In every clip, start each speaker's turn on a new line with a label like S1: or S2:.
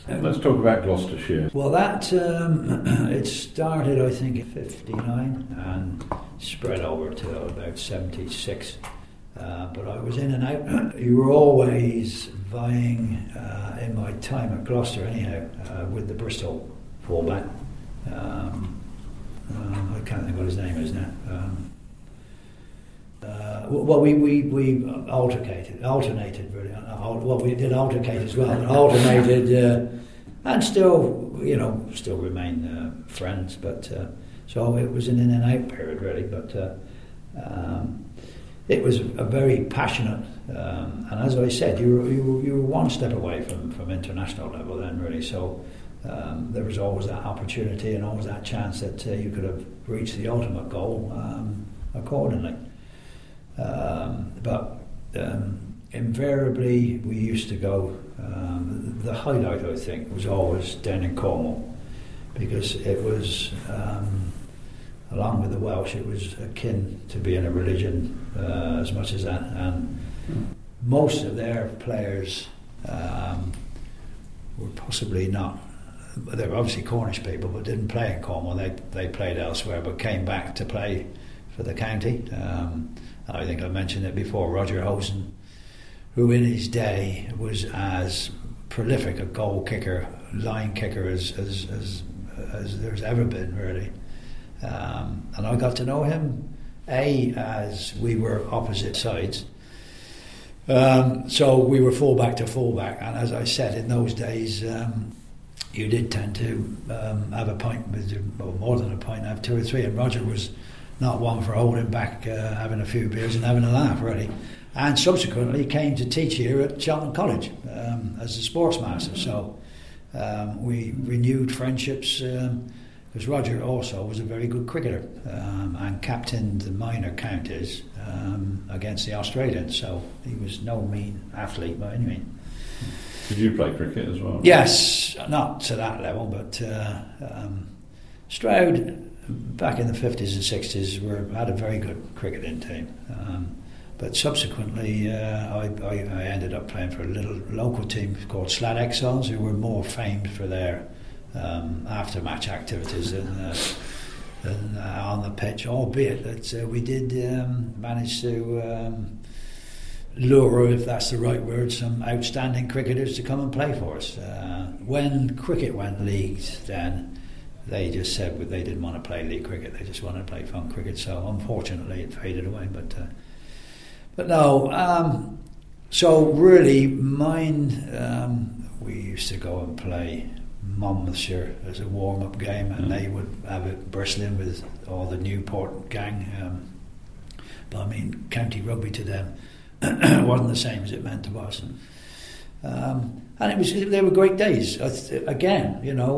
S1: Let's talk about Gloucestershire.
S2: Well, that it started, I think, in '59 and spread over to about '76. But I was in and out. You were always vying, in my time at Gloucester anyhow, with the Bristol fullback. I can't think what his name is now. Well, we alternated really. Well, we did alternate as well, but alternated, and still remain friends. But so it was an in and out period really. But it was a very passionate, and as I said, you were one step away from international level then really. So there was always that opportunity and always that chance that you could have reached the ultimate goal accordingly. But invariably we used to go, the highlight I think was always down in Cornwall, because it was, along with the Welsh, it was akin to being a religion as much as that, and most of their players were possibly not, they were obviously Cornish people but didn't play in Cornwall. They played elsewhere but came back to play for the county. I think I mentioned it before, Roger Hosen, who in his day was as prolific a goal kicker, line kicker as there's ever been really. And I got to know him, as we were opposite sides. So we were fullback to fullback, and as I said, in those days you did tend to have a pint or more than a pint, have two or three, and Roger was not one for holding back, having a few beers and having a laugh really. And subsequently came to teach here at Cheltenham College as a sports master. So we renewed friendships, because Roger also was a very good cricketer and captained the minor counties against the Australians. So he was no mean athlete by any means.
S1: Did you play cricket as well?
S2: Yes, not to that level, but Stroud, back in the 50s and 60s, had a very good cricketing team. But subsequently, I ended up playing for a little local team called Slad Exiles, who were more famed for their after-match activities than on the pitch, albeit that we did manage to lure, if that's the right word, some outstanding cricketers to come and play for us. When cricket went leagued then, they just said they didn't want to play league cricket, they just wanted to play fun cricket, so unfortunately it faded away. But no, so really mine, we used to go and play Monmouthshire as a warm-up game, and they would have it bristling with all the Newport gang, but I mean county rugby to them wasn't the same as it meant to us, and they were great days. Again,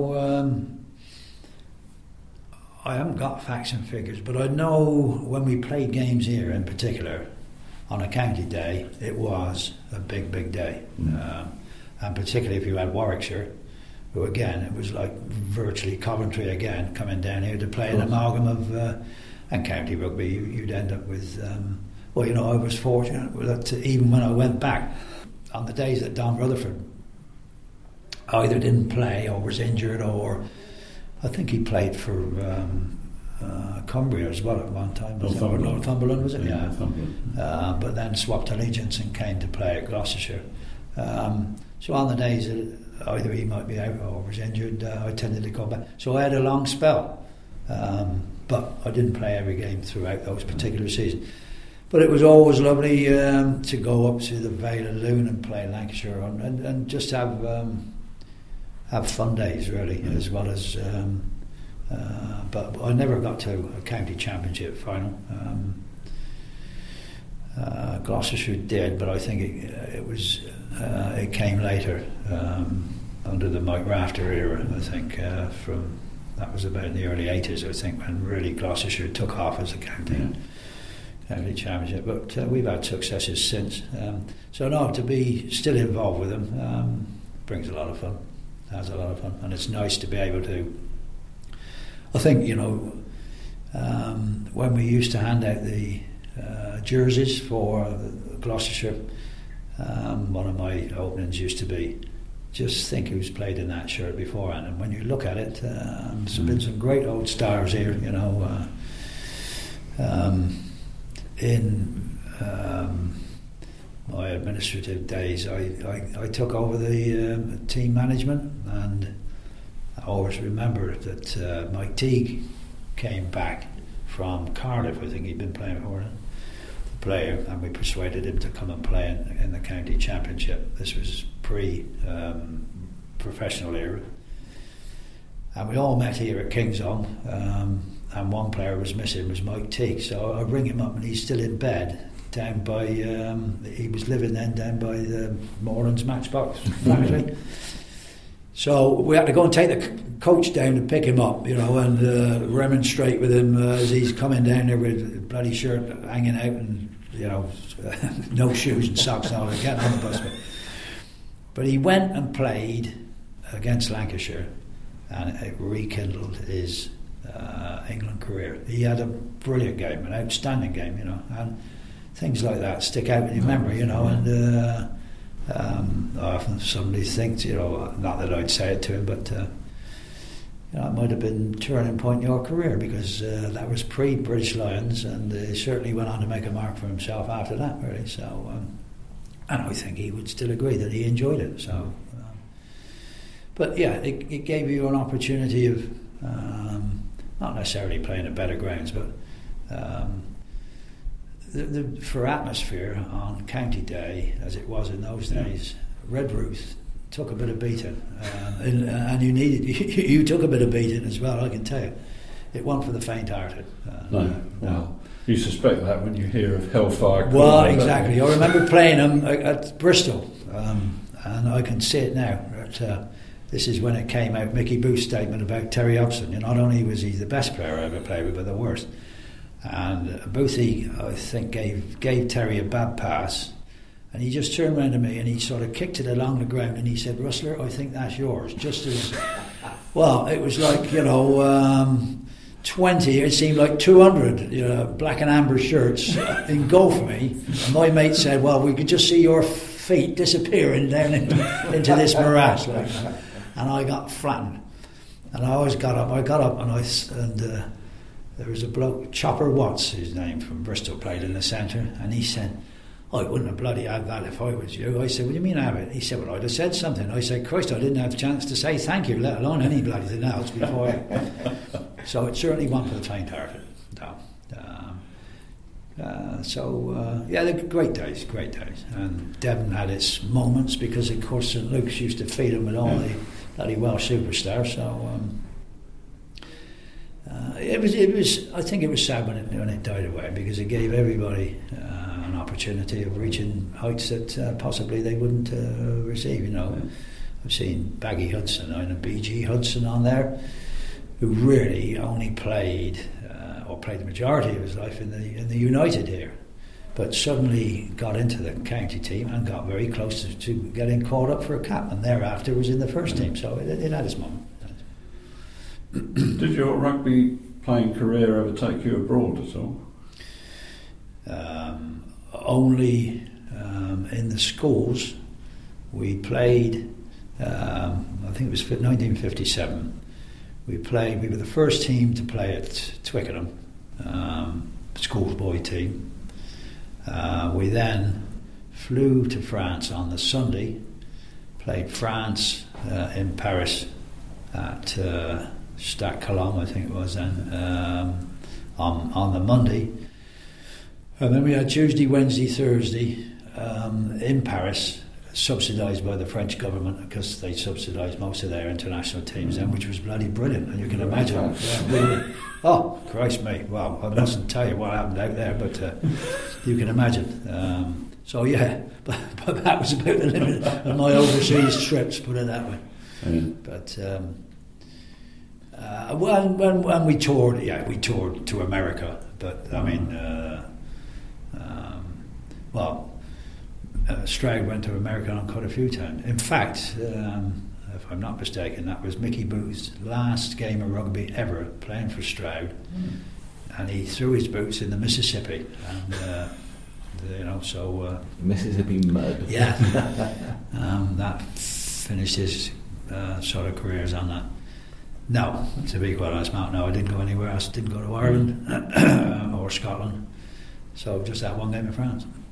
S2: I haven't got facts and figures, but I know when we played games here in particular on a county day, it was a big day. And particularly if you had Warwickshire, who again, it was like virtually Coventry again, coming down here to play an amalgam of and county rugby. You'd end up with I was fortunate that even when I went back on the days that Don Rutherford either didn't play or was injured, or I think he played for Cumbria as well at one time. Northumberland, was it? Yeah. But then swapped allegiance and came to play at Gloucestershire. So on the days that either he might be out or was injured, I tended to go back. So I had a long spell, but I didn't play every game throughout those particular seasons. But it was always lovely to go up to the Vale of Lune and play Lancashire and just have fun days really, as well as. But I never got to a county championship final. Gloucestershire did, but I think it came later under the Mike Rafter era. I think that was about in the early 80s. I think when really Gloucestershire took off as a county championship. But we've had successes since. So no, to be still involved with them brings a lot of fun. Has a lot of fun, and it's nice to be able to. I think when we used to hand out the jerseys for Gloucestershire, one of my openings used to be just think who's played in that shirt beforehand. And when you look at it, there's been some great old stars here, you know. In my administrative days, I took over the team management, and I always remember that Mike Teague came back from Cardiff. I think he'd been playing for the player, and we persuaded him to come and play in the county championship. This was pre-professional era, and we all met here at Kingsholm. And one player was missing, was Mike Teague. So I ring him up, and he's still in bed down by. He was living then down by the Morelands Matchbox factory. So we had to go and take the coach down to pick him up, you know, and remonstrate with him as he's coming down there with a bloody shirt hanging out and, you know, no shoes and socks and all that, getting on the bus. But he went and played against Lancashire, and it rekindled his England career. He had a brilliant game, an outstanding game, you know, and things like that stick out in your memory, you know. And often somebody thinks, you know, not that I'd say it to him, but you know, it might have been a turning point in your career, because that was pre-British Lions, and he certainly went on to make a mark for himself after that, really. So, and I think he would still agree that he enjoyed it. So, but yeah, it gave you an opportunity of not necessarily playing at better grounds, but for atmosphere on County Day, as it was in those days, Redruth took a bit of beating, and you took a bit of beating as well. I can tell you, it wasn't for the faint-hearted.
S1: No. You suspect that when you hear of Hellfire.
S2: Well, exactly. I remember playing them at Bristol, and I can see it now. This is when it came out, Mickey Booth's statement about Terry Upson. You know, not only was he the best player I ever played with, but the worst. And Boothie, I think, gave Terry a bad pass, and he just turned around to me and he sort of kicked it along the ground, and he said, "Rustler, I think that's yours." Just as, well, it was like, you know, 20, it seemed like 200, you know, black and amber shirts engulfed me. And my mate said, "Well, we could just see your feet disappearing down into this morass." Like, and I got flattened. And I always got up. And there was a bloke, Chopper Watts, his name, from Bristol, played in the centre, and he said, "I wouldn't have bloody had that if I was you." I said, "What do you mean have it?" He said, "Well, I'd have said something." I said, "Christ, I didn't have a chance to say thank you, let alone any bloody thing else before." So it certainly wasn't for the faint-hearted. They're great days. And Devon had its moments, because, of course, St Luke's used to feed him with all the bloody Welsh superstars. So it was. I think it was sad when it died away, because it gave everybody an opportunity of reaching heights that possibly they wouldn't receive. You know, I've seen Baggy Hudson and BG Hudson on there, who really only played the majority of his life in the United here, but suddenly got into the county team and got very close to getting called up for a cap, and thereafter was in the first team. So it had its moment.
S1: Did your rugby playing career ever take you abroad at all?
S2: Only in the schools. We played, I think it was 1957. We were the first team to play at Twickenham, schoolboy team. We then flew to France on the Sunday, played France in Paris at Stade Colombes, I think it was then, on the Monday. And then we had Tuesday, Wednesday, Thursday in Paris, subsidised by the French government, because they subsidised most of their international teams then, which was bloody brilliant. And you can imagine. Oh, Christ, mate. Well, I mustn't tell you what happened out there, but you can imagine. So, yeah, but that was about the limit of my overseas trips, put it that way. But when we toured, we toured to America, but I mean, Stroud went to America on quite a few times. In fact, if I'm not mistaken, that was Mickey Booth's last game of rugby ever, playing for Stroud, and he threw his boots in the Mississippi, and Mississippi
S3: mud.
S2: Yeah, that finished his sort of careers on that. No, to be quite honest, Mark, no, I didn't go anywhere else. Didn't go to Ireland or Scotland. So just that one game in France.